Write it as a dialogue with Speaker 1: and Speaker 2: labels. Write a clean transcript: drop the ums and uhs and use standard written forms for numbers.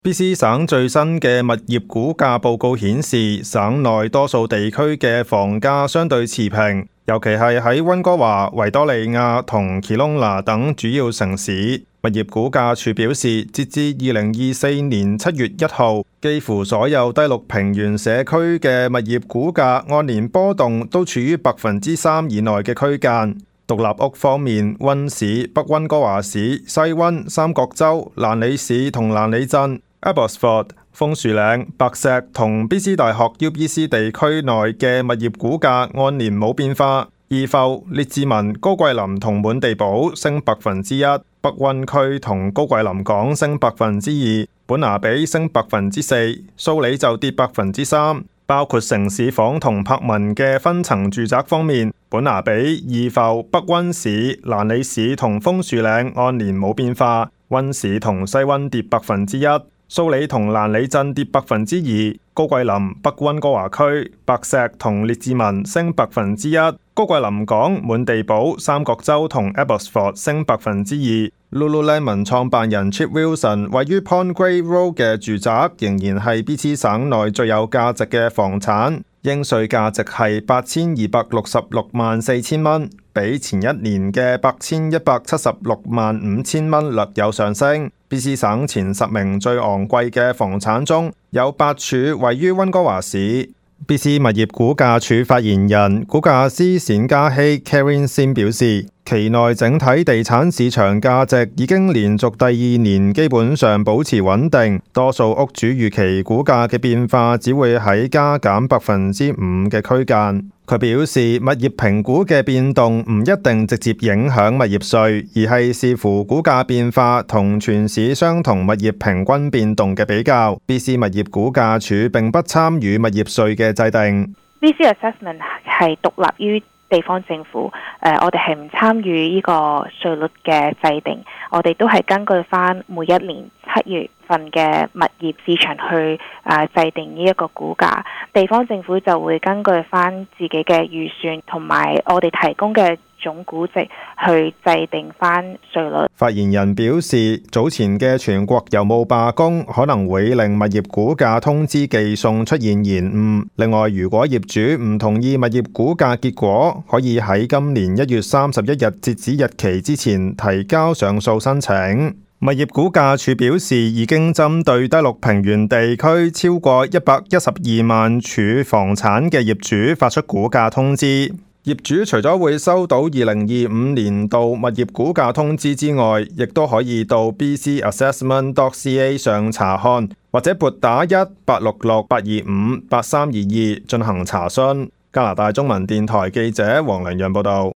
Speaker 1: BC 省最新嘅物業估價報告顯示，省內多數地區嘅房價相對持平，尤其係喺溫哥華、維多利亞同奇隆拿等主要城市。物業估價署表示，截至2024年7月1號，幾乎所有低陸平原社區嘅物業估價按年波動都處於3%以內嘅區間。獨立屋方面，溫市、北溫哥華市、西溫、三角洲、蘭里市同蘭里鎮、Abbotsford、楓樹嶺、白石同 BC 大學 UBC 地區內嘅物業估價按年冇變化。怡浮、列治文、高貴林同滿地堡升1%，北溫區同高貴林港升2%，本拿比升4%，蘇里就跌3%。包括城市房同柏文嘅分層住宅方面，本拿比、怡浮、北溫市、蘭里市同楓樹嶺按年冇變化，溫市同西溫跌1%，蘇里同蘭里鎮跌2%，高貴林、北溫哥華區、白石同列治文升1%，高貴林港、滿地堡、三角洲同 Abbotsford 升2%。Lululemon 創辦人 Chip Wilson 位於 Pond Grey Road 嘅住宅仍然係 BC 省內最有價值嘅房產，應稅價值係82664000蚊，比前一年嘅81765000蚊略有上升。BC 省前10名最昂貴嘅房產中有8處位於溫哥華市。BC 物業估價署發言人估價師冼嘉希 Karen Sim 表示，期內整體地產市場價值已經連續第2年基本上保持穩定，多數屋主預期估價嘅變化只會喺加減5%嘅區間。佢表示，物業評估嘅變動唔一定直接影響物業稅，而係視乎估價變化同全市相同物業平均變動嘅比較。BC 物業估價署並不參與物業稅嘅制定。
Speaker 2: BC Assessment 係獨立於地方政府，我哋係唔參與呢個稅率嘅制定，我哋都係根據翻每一年7月份嘅物業市場去制定呢一個估價，地方政府就會根據翻自己嘅預算同埋我哋提供嘅總估值去制定翻稅率。
Speaker 1: 發言人表示，早前嘅全國郵務罷工可能會令物業估價通知寄送出現延誤。另外，如果業主唔同意物業估價結果，可以喺今年1月31日截止日期之前提交上訴申請。物業估價署表示，已經針對低陸平原地區超過112萬處房產嘅業主發出估價通知。業主除咗會收到2025年度物業估價通知之外，亦都可以到 bcassessment.ca 上查看，或者撥打1-866-825-8322進行查詢。加拿大中文電台記者黃良陽報道。